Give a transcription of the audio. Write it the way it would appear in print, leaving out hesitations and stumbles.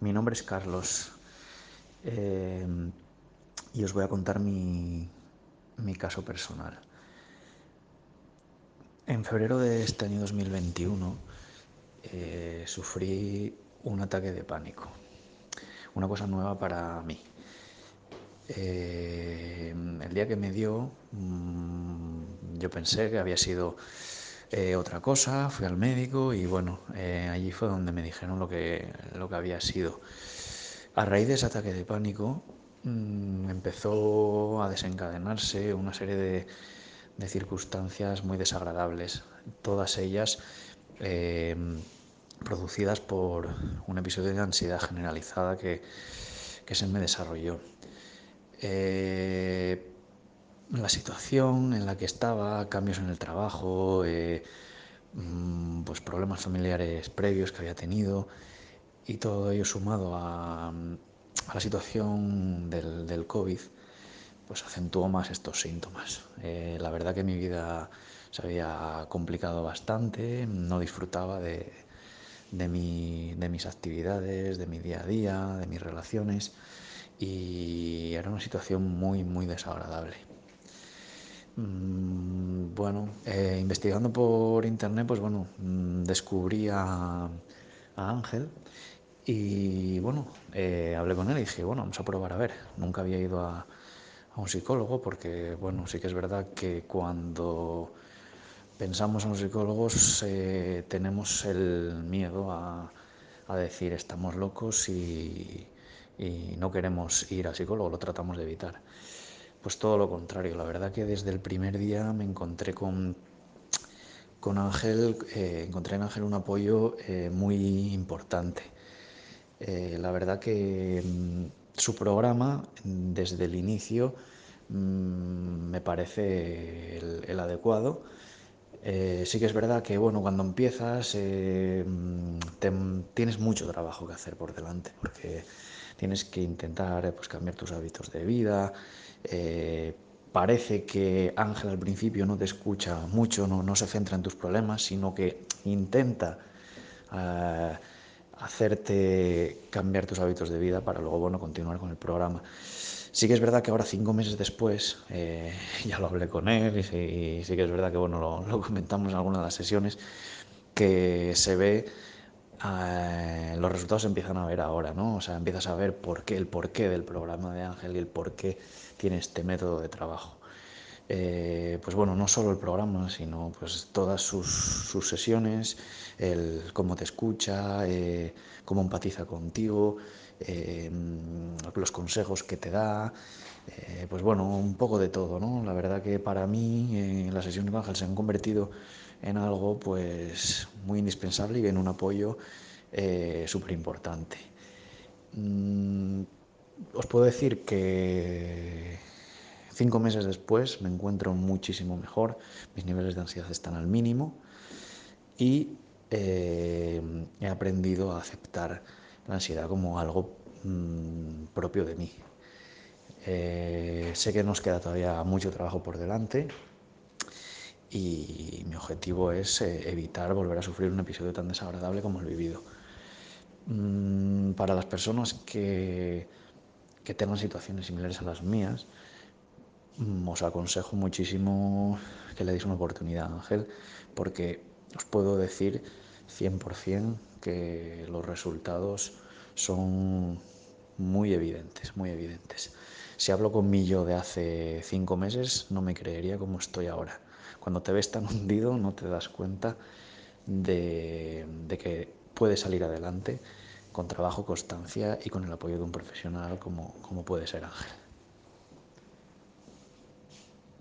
Mi nombre es Carlos eh, y os voy a contar mi caso personal. En febrero de este año 2021 sufrí un ataque de pánico, una cosa nueva para mí. El día que me dio, yo pensé que había sido otra cosa, fui al médico y bueno, allí fue donde me dijeron lo que había sido. A raíz de ese ataque de pánico empezó a desencadenarse una serie de circunstancias muy desagradables, todas ellas eh, producidas por un episodio de ansiedad generalizada que se me desarrolló. La situación en la que estaba, cambios en el trabajo, pues problemas familiares previos que había tenido y todo ello sumado a la situación del COVID, pues acentuó más estos síntomas. La verdad que mi vida se había complicado bastante, no disfrutaba de mis actividades, de mi día a día, de mis relaciones y era una situación muy, muy desagradable. Bueno, investigando por internet, pues bueno, descubrí a Ángel y bueno, hablé con él y dije, bueno, vamos a probar a ver. Nunca había ido a un psicólogo porque, bueno, sí que es verdad que cuando pensamos en los psicólogos tenemos el miedo a decir estamos locos y no queremos ir al psicólogo, lo tratamos de evitar. Pues todo lo contrario, la verdad que desde el primer día me encontré con Ángel, encontré en Ángel un apoyo muy importante. La verdad que su programa desde el inicio me parece el adecuado. Sí que es verdad que bueno, cuando empiezas tienes mucho trabajo que hacer por delante porque tienes que intentar pues, cambiar tus hábitos de vida. Parece que Ángel al principio no te escucha mucho, no se centra en tus problemas, sino que intenta eh, hacerte cambiar tus hábitos de vida para luego bueno, continuar con el programa. Sí que es verdad que ahora, 5 meses después, ya lo hablé con él y sí que es verdad que bueno, lo comentamos en alguna de las sesiones, que se ve, los resultados se empiezan a ver ahora, ¿no? O sea, empiezas a ver el porqué del programa de Ángel y el porqué tiene este método de trabajo. Pues bueno, no solo el programa, sino pues todas sus sesiones, el cómo te escucha, cómo empatiza contigo, los consejos que te da, pues bueno, un poco de todo, ¿no? La verdad que para mí las sesiones de Ángel se han convertido en algo pues muy indispensable y en un apoyo súper importante. Os puedo decir que 5 meses después me encuentro muchísimo mejor, mis niveles de ansiedad están al mínimo y he aprendido a aceptar la ansiedad como algo propio de mí. Sé que nos queda todavía mucho trabajo por delante y mi objetivo es evitar volver a sufrir un episodio tan desagradable como el vivido. Para las personas que tengan situaciones similares a las mías, os aconsejo muchísimo que le deis una oportunidad a Ángel, porque os puedo decir 100% que los resultados son muy evidentes, muy evidentes. Si hablo con mi yo de hace 5 meses, no me creería como estoy ahora. Cuando te ves tan hundido, no te das cuenta de que puedes salir adelante con trabajo, constancia y con el apoyo de un profesional como puede ser Ángel.